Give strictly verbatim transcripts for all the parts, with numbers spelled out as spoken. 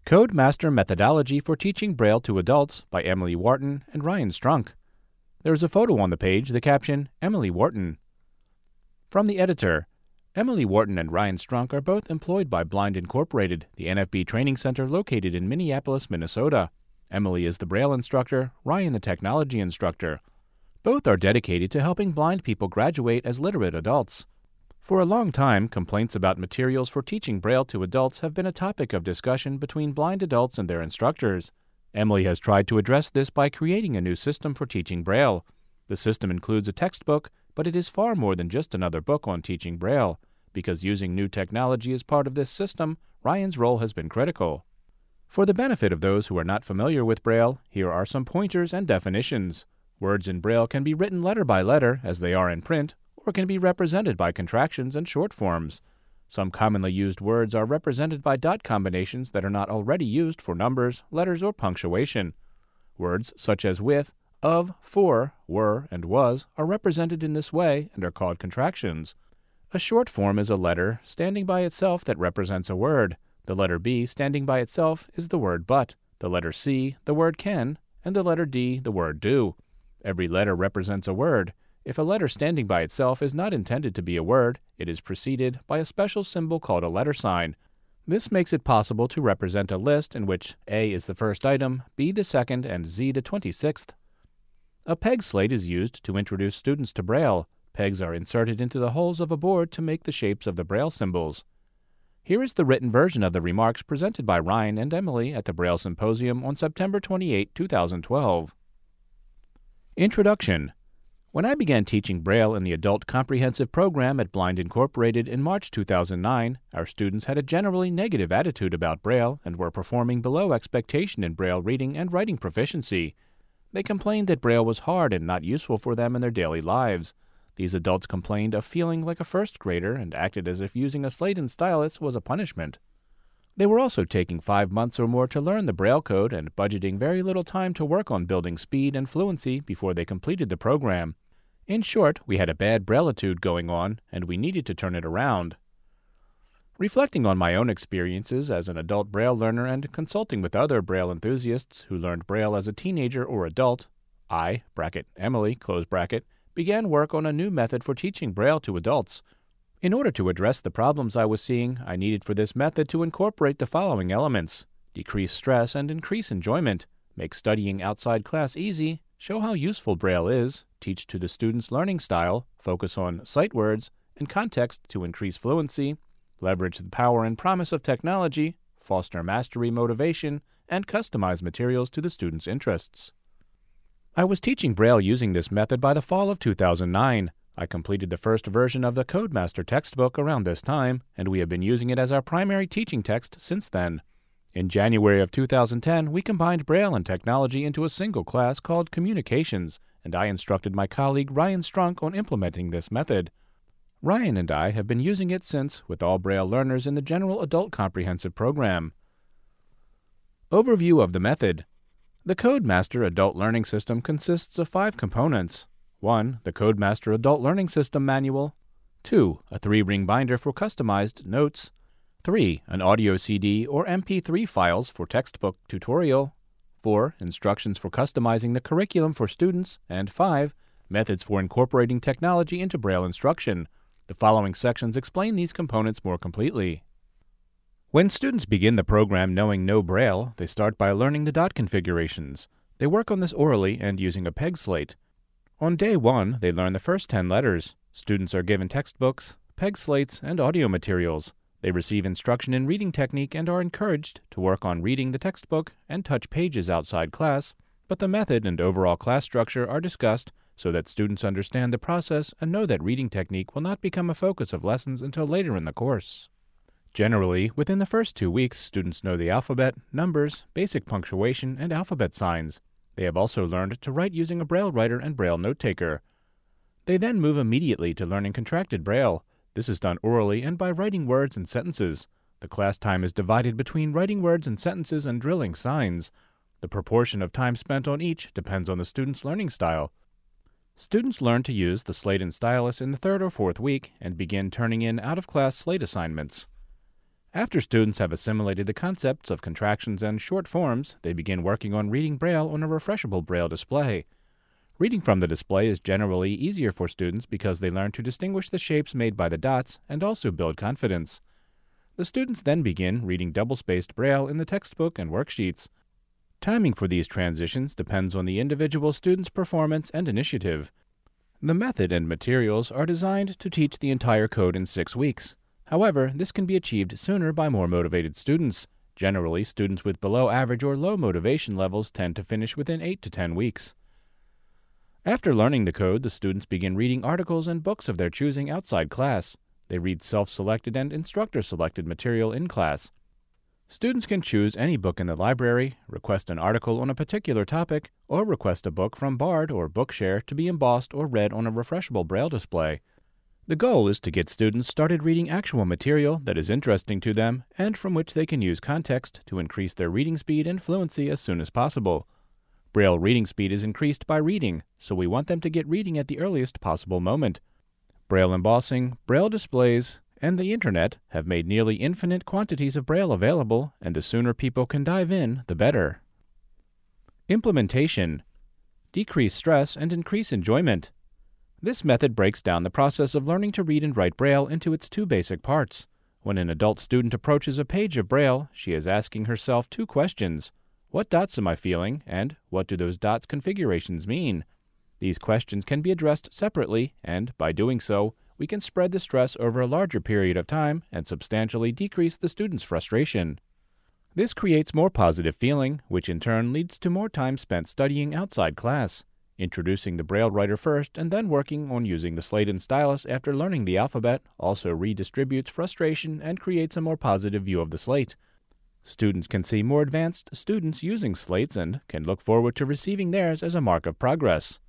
Codemaster Methodology for Teaching Braille to Adults by Emily Wharton and Ryan Strunk. There is a photo on the page, the caption, Emily Wharton. From the editor, Emily Wharton and Ryan Strunk are both employed by Blind Incorporated, the N F B training center located in Minneapolis, Minnesota. Emily is the Braille instructor, Ryan the technology instructor. Both are dedicated to helping blind people graduate as literate adults. For a long time, complaints about materials for teaching Braille to adults have been a topic of discussion between blind adults and their instructors. Emily has tried to address this by creating a new system for teaching Braille. The system includes a textbook, but it is far more than just another book on teaching Braille. Because using new technology is part of this system, Ryan's role has been critical. For the benefit of those who are not familiar with Braille, here are some pointers and definitions. Words in Braille can be written letter by letter, as they are in print, or can be represented by contractions and short forms. Some commonly used words are represented by dot combinations that are not already used for numbers, letters, or punctuation. Words such as with, of, for, were, and was are represented in this way and are called contractions. A short form is a letter standing by itself that represents a word. The letter B standing by itself is the word but, the letter C the word can, and the letter D the word do. Every letter represents a word. If a letter standing by itself is not intended to be a word, it is preceded by a special symbol called a letter sign. This makes it possible to represent a list in which A is the first item, B the second, and Z the twenty-sixth. A peg slate is used to introduce students to Braille. Pegs are inserted into the holes of a board to make the shapes of the Braille symbols. Here is the written version of the remarks presented by Ryan and Emily at the Braille Symposium on September twenty-eighth, two thousand twelve. Introduction. When I began teaching Braille in the Adult Comprehensive Program at Blind Incorporated in March two thousand nine, our students had a generally negative attitude about Braille and were performing below expectation in Braille reading and writing proficiency. They complained that Braille was hard and not useful for them in their daily lives. These adults complained of feeling like a first grader and acted as if using a slate and stylus was a punishment. They were also taking five months or more to learn the Braille code and budgeting very little time to work on building speed and fluency before they completed the program. In short, we had a bad Brailleitude going on, and we needed to turn it around. Reflecting on my own experiences as an adult Braille learner and consulting with other Braille enthusiasts who learned Braille as a teenager or adult, I, bracket, Emily, close bracket, began work on a new method for teaching Braille to adults. In order to address the problems I was seeing, I needed for this method to incorporate the following elements: decrease stress and increase enjoyment, make studying outside class easy, show how useful Braille is, teach to the student's learning style, focus on sight words and context to increase fluency, leverage the power and promise of technology, foster mastery motivation, and customize materials to the student's interests. I was teaching Braille using this method by the fall of two thousand nine. I completed the first version of the Codemaster textbook around this time, and we have been using it as our primary teaching text since then. In January of two thousand ten, we combined Braille and technology into a single class called Communications, and I instructed my colleague Ryan Strunk on implementing this method. Ryan and I have been using it since with all Braille learners in the General Adult Comprehensive Program. Overview of the method. The Codemaster Adult Learning System consists of five components. one. The Codemaster Adult Learning System Manual. two. A three-ring binder for customized notes. three. An audio C D or M P three files for textbook tutorial. four. Instructions for customizing the curriculum for students. And five. Methods for incorporating technology into Braille instruction. The following sections explain these components more completely. When students begin the program knowing no Braille, they start by learning the dot configurations. They work on this orally and using a peg slate. On day one, they learn the first ten letters. Students are given textbooks, peg slates, and audio materials. They receive instruction in reading technique and are encouraged to work on reading the textbook and touch pages outside class, but the method and overall class structure are discussed so that students understand the process and know that reading technique will not become a focus of lessons until later in the course. Generally, within the first two weeks, students know the alphabet, numbers, basic punctuation, and alphabet signs. They have also learned to write using a Braille writer and Braille note-taker. They then move immediately to learning contracted Braille. This is done orally and by writing words and sentences. The class time is divided between writing words and sentences and drilling signs. The proportion of time spent on each depends on the student's learning style. Students learn to use the slate and stylus in the third or fourth week and begin turning in out-of-class slate assignments. After students have assimilated the concepts of contractions and short forms, they begin working on reading Braille on a refreshable Braille display. Reading from the display is generally easier for students because they learn to distinguish the shapes made by the dots and also build confidence. The students then begin reading double-spaced Braille in the textbook and worksheets. Timing for these transitions depends on the individual student's performance and initiative. The method and materials are designed to teach the entire code in six weeks. However, this can be achieved sooner by more motivated students. Generally, students with below average or low motivation levels tend to finish within eight to ten weeks. After learning the code, the students begin reading articles and books of their choosing outside class. They read self-selected and instructor-selected material in class. Students can choose any book in the library, request an article on a particular topic, or request a book from Bard or Bookshare to be embossed or read on a refreshable Braille display. The goal is to get students started reading actual material that is interesting to them and from which they can use context to increase their reading speed and fluency as soon as possible. Braille reading speed is increased by reading, so we want them to get reading at the earliest possible moment. Braille embossing, Braille displays, and the Internet have made nearly infinite quantities of Braille available, and the sooner people can dive in, the better. Implementation. Decrease stress and increase enjoyment. This method breaks down the process of learning to read and write Braille into its two basic parts. When an adult student approaches a page of Braille, she is asking herself two questions. What dots am I feeling, and what do those dots configurations mean? These questions can be addressed separately, and by doing so, we can spread the stress over a larger period of time and substantially decrease the student's frustration. This creates more positive feeling, which in turn leads to more time spent studying outside class. Introducing the Braille writer first and then working on using the slate and stylus after learning the alphabet also redistributes frustration and creates a more positive view of the slate. Students can see more advanced students using slates and can look forward to receiving theirs as a mark of progress.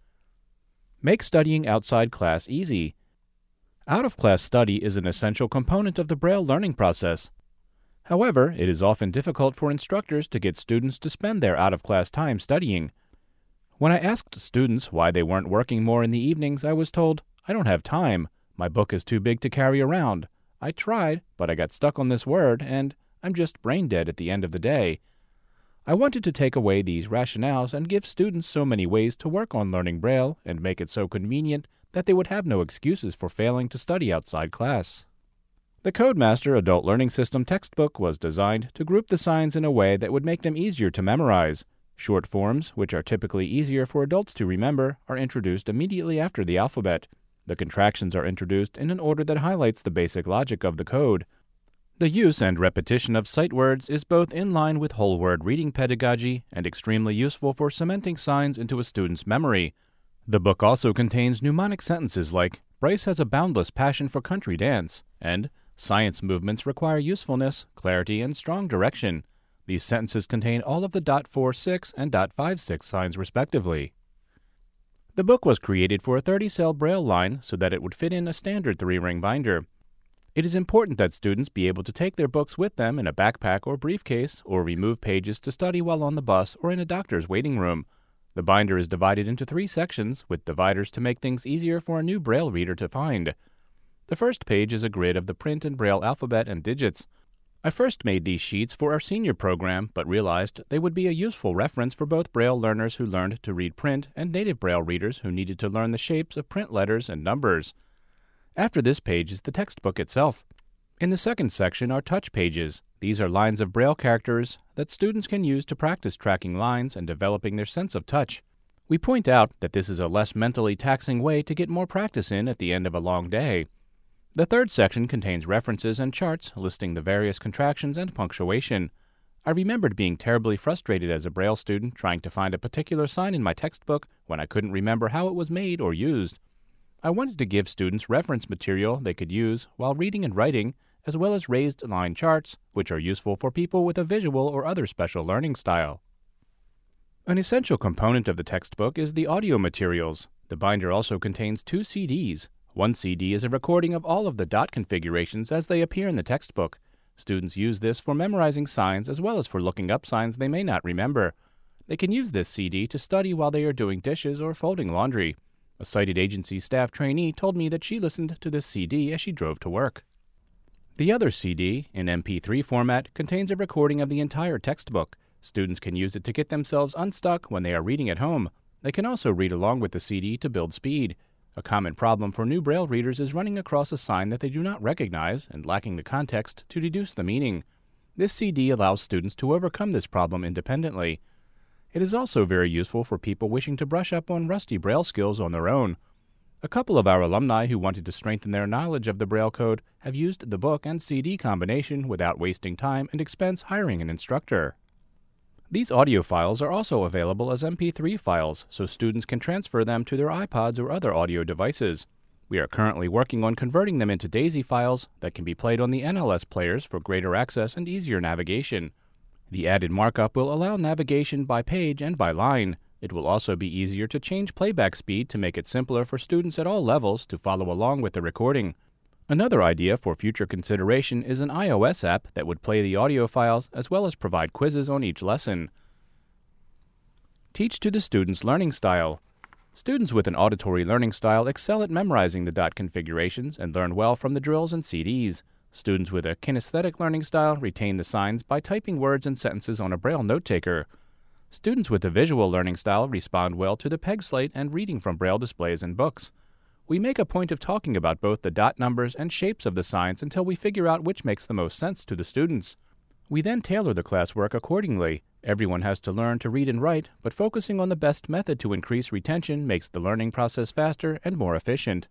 Make studying outside class easy. Out-of-class study is an essential component of the Braille learning process. However, it is often difficult for instructors to get students to spend their out-of-class time studying. When I asked students why they weren't working more in the evenings, I was told, "I don't have time. My book is too big to carry around. I tried, but I got stuck on this word, and I'm just brain dead at the end of the day." I wanted to take away these rationales and give students so many ways to work on learning Braille and make it so convenient that they would have no excuses for failing to study outside class. The Codemaster Adult Learning System textbook was designed to group the signs in a way that would make them easier to memorize. Short forms, which are typically easier for adults to remember, are introduced immediately after the alphabet. The contractions are introduced in an order that highlights the basic logic of the code. The use and repetition of sight words is both in line with whole word reading pedagogy and extremely useful for cementing signs into a student's memory. The book also contains mnemonic sentences like, "Bryce has a boundless passion for country dance," and "Science movements require usefulness, clarity, and strong direction." These sentences contain all of the dot four six and dot five six signs respectively. The book was created for a thirty-cell Braille line so that it would fit in a standard three-ring binder. It is important that students be able to take their books with them in a backpack or briefcase, or remove pages to study while on the bus or in a doctor's waiting room. The binder is divided into three sections, with dividers to make things easier for a new Braille reader to find. The first page is a grid of the print and Braille alphabet and digits. I first made these sheets for our senior program, but realized they would be a useful reference for both Braille learners who learned to read print and native Braille readers who needed to learn the shapes of print letters and numbers. After this page is the textbook itself. In the second section are touch pages. These are lines of Braille characters that students can use to practice tracking lines and developing their sense of touch. We point out that this is a less mentally taxing way to get more practice in at the end of a long day. The third section contains references and charts listing the various contractions and punctuation. I remembered being terribly frustrated as a Braille student trying to find a particular sign in my textbook when I couldn't remember how it was made or used. I wanted to give students reference material they could use while reading and writing, as well as raised line charts, which are useful for people with a visual or other special learning style. An essential component of the textbook is the audio materials. The binder also contains two C Ds. One C D is a recording of all of the dot configurations as they appear in the textbook. Students use this for memorizing signs as well as for looking up signs they may not remember. They can use this C D to study while they are doing dishes or folding laundry. A sighted agency staff trainee told me that she listened to this C D as she drove to work. The other C D, in M P three format, contains a recording of the entire textbook. Students can use it to get themselves unstuck when they are reading at home. They can also read along with the C D to build speed. A common problem for new Braille readers is running across a sign that they do not recognize and lacking the context to deduce the meaning. This C D allows students to overcome this problem independently. It is also very useful for people wishing to brush up on rusty Braille skills on their own. A couple of our alumni who wanted to strengthen their knowledge of the Braille code have used the book and C D combination without wasting time and expense hiring an instructor. These audio files are also available as M P three files, so students can transfer them to their iPods or other audio devices. We are currently working on converting them into DAISY files that can be played on the N L S players for greater access and easier navigation. The added markup will allow navigation by page and by line. It will also be easier to change playback speed to make it simpler for students at all levels to follow along with the recording. Another idea for future consideration is an iOS app that would play the audio files as well as provide quizzes on each lesson. Teach to the student's learning style. Students with an auditory learning style excel at memorizing the dot configurations and learn well from the drills and C Ds. Students with a kinesthetic learning style retain the signs by typing words and sentences on a Braille note-taker. Students with a visual learning style respond well to the peg slate and reading from Braille displays and books. We make a point of talking about both the dot numbers and shapes of the signs until we figure out which makes the most sense to the students. We then tailor the classwork accordingly. Everyone has to learn to read and write, but focusing on the best method to increase retention makes the learning process faster and more efficient.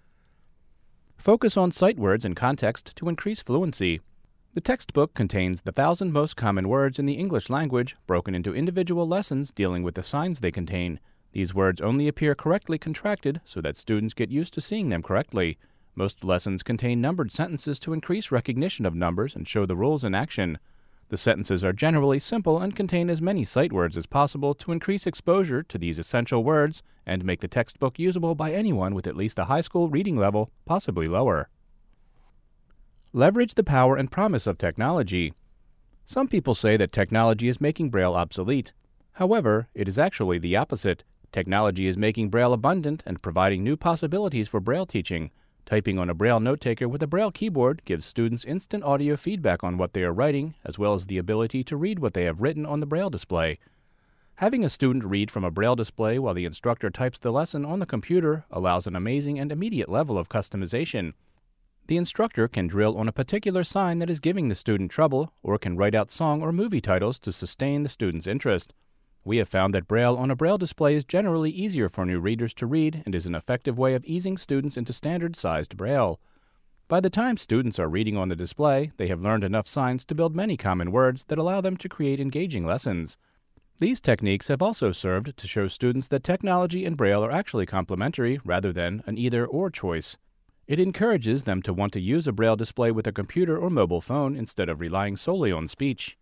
Focus on sight words and context to increase fluency. The textbook contains the thousand most common words in the English language, broken into individual lessons dealing with the signs they contain. These words only appear correctly contracted so that students get used to seeing them correctly. Most lessons contain numbered sentences to increase recognition of numbers and show the rules in action. The sentences are generally simple and contain as many sight words as possible to increase exposure to these essential words and make the textbook usable by anyone with at least a high school reading level, possibly lower. Leverage the power and promise of technology. Some people say that technology is making Braille obsolete. However, it is actually the opposite. Technology is making Braille abundant and providing new possibilities for Braille teaching. Typing on a Braille note-taker with a Braille keyboard gives students instant audio feedback on what they are writing, as well as the ability to read what they have written on the Braille display. Having a student read from a Braille display while the instructor types the lesson on the computer allows an amazing and immediate level of customization. The instructor can drill on a particular sign that is giving the student trouble, or can write out song or movie titles to sustain the student's interest. We have found that Braille on a Braille display is generally easier for new readers to read and is an effective way of easing students into standard-sized Braille. By the time students are reading on the display, they have learned enough signs to build many common words that allow them to create engaging lessons. These techniques have also served to show students that technology and Braille are actually complementary rather than an either-or choice. It encourages them to want to use a Braille display with a computer or mobile phone instead of relying solely on speech.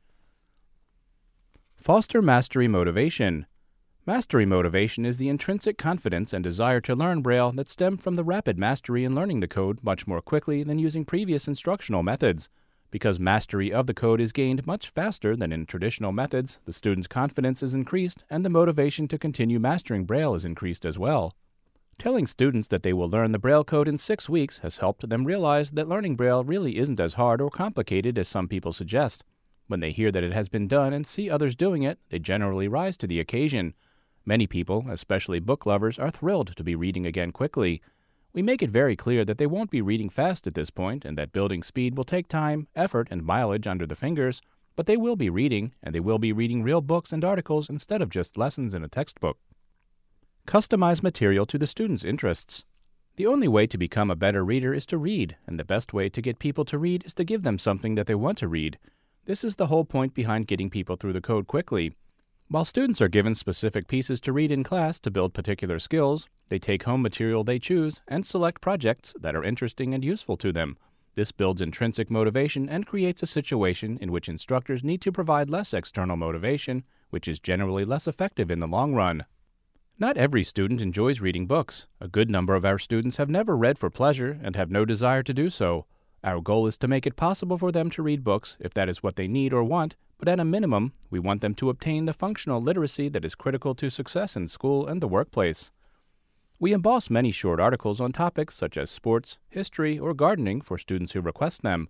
Foster mastery motivation. Mastery motivation is the intrinsic confidence and desire to learn Braille that stem from the rapid mastery in learning the code much more quickly than using previous instructional methods. Because mastery of the code is gained much faster than in traditional methods, the student's confidence is increased and the motivation to continue mastering Braille is increased as well. Telling students that they will learn the Braille code in six weeks has helped them realize that learning Braille really isn't as hard or complicated as some people suggest. When they hear that it has been done and see others doing it, they generally rise to the occasion. Many people, especially book lovers, are thrilled to be reading again quickly. We make it very clear that they won't be reading fast at this point and that building speed will take time, effort, and mileage under the fingers, but they will be reading, and they will be reading real books and articles instead of just lessons in a textbook. Customize material to the student's interests. The only way to become a better reader is to read, and the best way to get people to read is to give them something that they want to read. This is the whole point behind getting people through the code quickly. While students are given specific pieces to read in class to build particular skills, they take home material they choose and select projects that are interesting and useful to them. This builds intrinsic motivation and creates a situation in which instructors need to provide less external motivation, which is generally less effective in the long run. Not every student enjoys reading books. A good number of our students have never read for pleasure and have no desire to do so. Our goal is to make it possible for them to read books if that is what they need or want, but at a minimum, we want them to obtain the functional literacy that is critical to success in school and the workplace. We emboss many short articles on topics such as sports, history, or gardening for students who request them.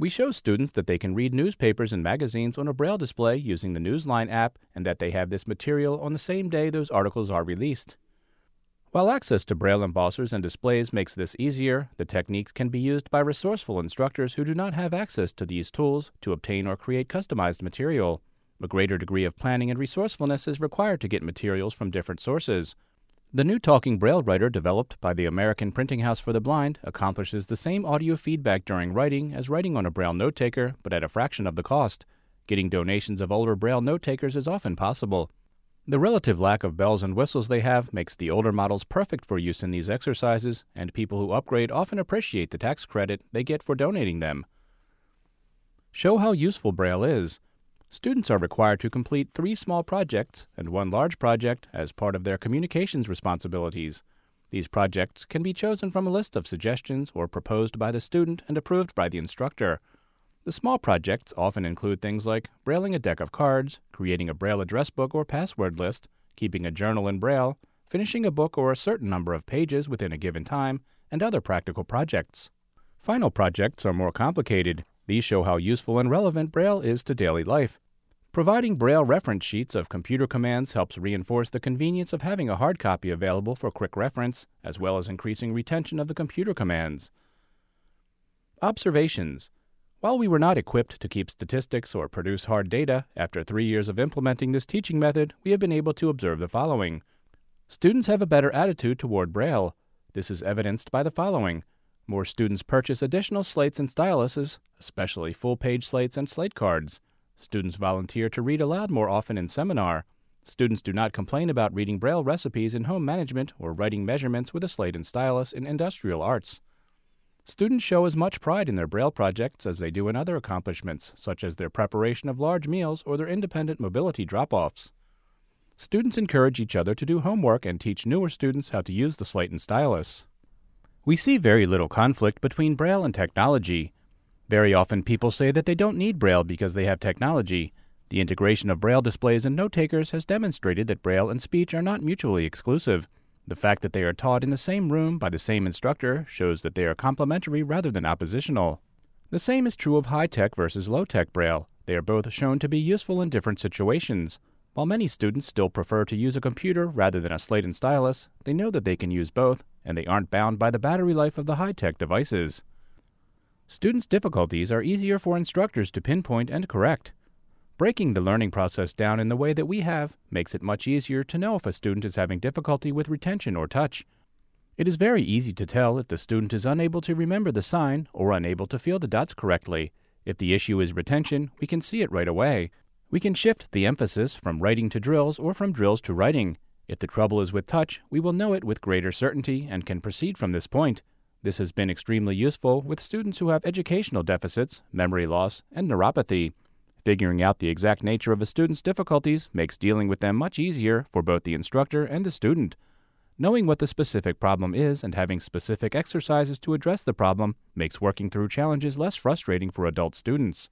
We show students that they can read newspapers and magazines on a Braille display using the Newsline app and that they have this material on the same day those articles are released. While access to Braille embossers and displays makes this easier, the techniques can be used by resourceful instructors who do not have access to these tools to obtain or create customized material. A greater degree of planning and resourcefulness is required to get materials from different sources. The new Talking Braille Writer developed by the American Printing House for the Blind accomplishes the same audio feedback during writing as writing on a Braille note-taker, but at a fraction of the cost. Getting donations of older Braille note-takers is often possible. The relative lack of bells and whistles they have makes the older models perfect for use in these exercises, and people who upgrade often appreciate the tax credit they get for donating them. Show how useful Braille is. Students are required to complete three small projects and one large project as part of their communications responsibilities. These projects can be chosen from a list of suggestions or proposed by the student and approved by the instructor. The small projects often include things like brailing a deck of cards, creating a Braille address book or password list, keeping a journal in Braille, finishing a book or a certain number of pages within a given time, and other practical projects. Final projects are more complicated. These show how useful and relevant Braille is to daily life. Providing Braille reference sheets of computer commands helps reinforce the convenience of having a hard copy available for quick reference, as well as increasing retention of the computer commands. Observations. While we were not equipped to keep statistics or produce hard data, after three years of implementing this teaching method, we have been able to observe the following. Students have a better attitude toward Braille. This is evidenced by the following. More students purchase additional slates and styluses, especially full-page slates and slate cards. Students volunteer to read aloud more often in seminar. Students do not complain about reading Braille recipes in home management or writing measurements with a slate and stylus in industrial arts. Students show as much pride in their Braille projects as they do in other accomplishments, such as their preparation of large meals or their independent mobility drop-offs. Students encourage each other to do homework and teach newer students how to use the slate and stylus. We see very little conflict between Braille and technology. Very often people say that they don't need Braille because they have technology. The integration of Braille displays and note-takers has demonstrated that Braille and speech are not mutually exclusive. The fact that they are taught in the same room by the same instructor shows that they are complementary rather than oppositional. The same is true of high-tech versus low-tech Braille. They are both shown to be useful in different situations. While many students still prefer to use a computer rather than a slate and stylus, they know that they can use both, and they aren't bound by the battery life of the high-tech devices. Students' difficulties are easier for instructors to pinpoint and correct. Breaking the learning process down in the way that we have makes it much easier to know if a student is having difficulty with retention or touch. It is very easy to tell if the student is unable to remember the sign or unable to feel the dots correctly. If the issue is retention, we can see it right away. We can shift the emphasis from writing to drills or from drills to writing. If the trouble is with touch, we will know it with greater certainty and can proceed from this point. This has been extremely useful with students who have educational deficits, memory loss, and neuropathy. Figuring out the exact nature of a student's difficulties makes dealing with them much easier for both the instructor and the student. Knowing what the specific problem is and having specific exercises to address the problem makes working through challenges less frustrating for adult students.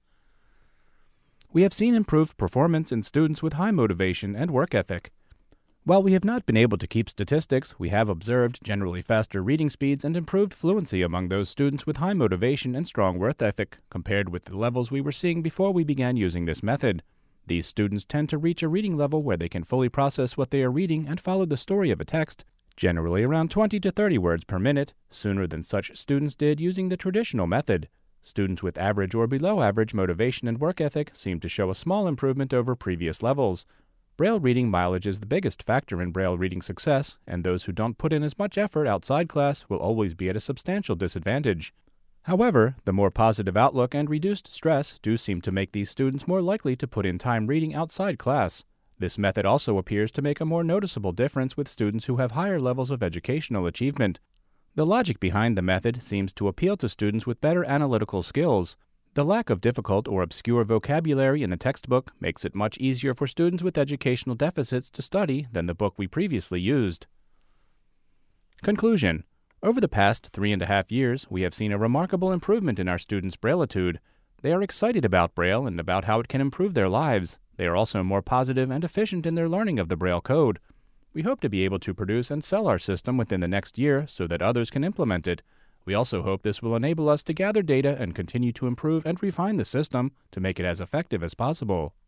We have seen improved performance in students with high motivation and work ethic. While we have not been able to keep statistics, we have observed generally faster reading speeds and improved fluency among those students with high motivation and strong work ethic, compared with the levels we were seeing before we began using this method. These students tend to reach a reading level where they can fully process what they are reading and follow the story of a text, generally around twenty to thirty words per minute, sooner than such students did using the traditional method. Students with average or below average motivation and work ethic seem to show a small improvement over previous levels. Braille reading mileage is the biggest factor in Braille reading success, and those who don't put in as much effort outside class will always be at a substantial disadvantage. However, the more positive outlook and reduced stress do seem to make these students more likely to put in time reading outside class. This method also appears to make a more noticeable difference with students who have higher levels of educational achievement. The logic behind the method seems to appeal to students with better analytical skills. The lack of difficult or obscure vocabulary in the textbook makes it much easier for students with educational deficits to study than the book we previously used. Conclusion. Over the past three and a half years, we have seen a remarkable improvement in our students' Brailleitude. They are excited about Braille and about how it can improve their lives. They are also more positive and efficient in their learning of the Braille code. We hope to be able to produce and sell our system within the next year so that others can implement it. We also hope this will enable us to gather data and continue to improve and refine the system to make it as effective as possible.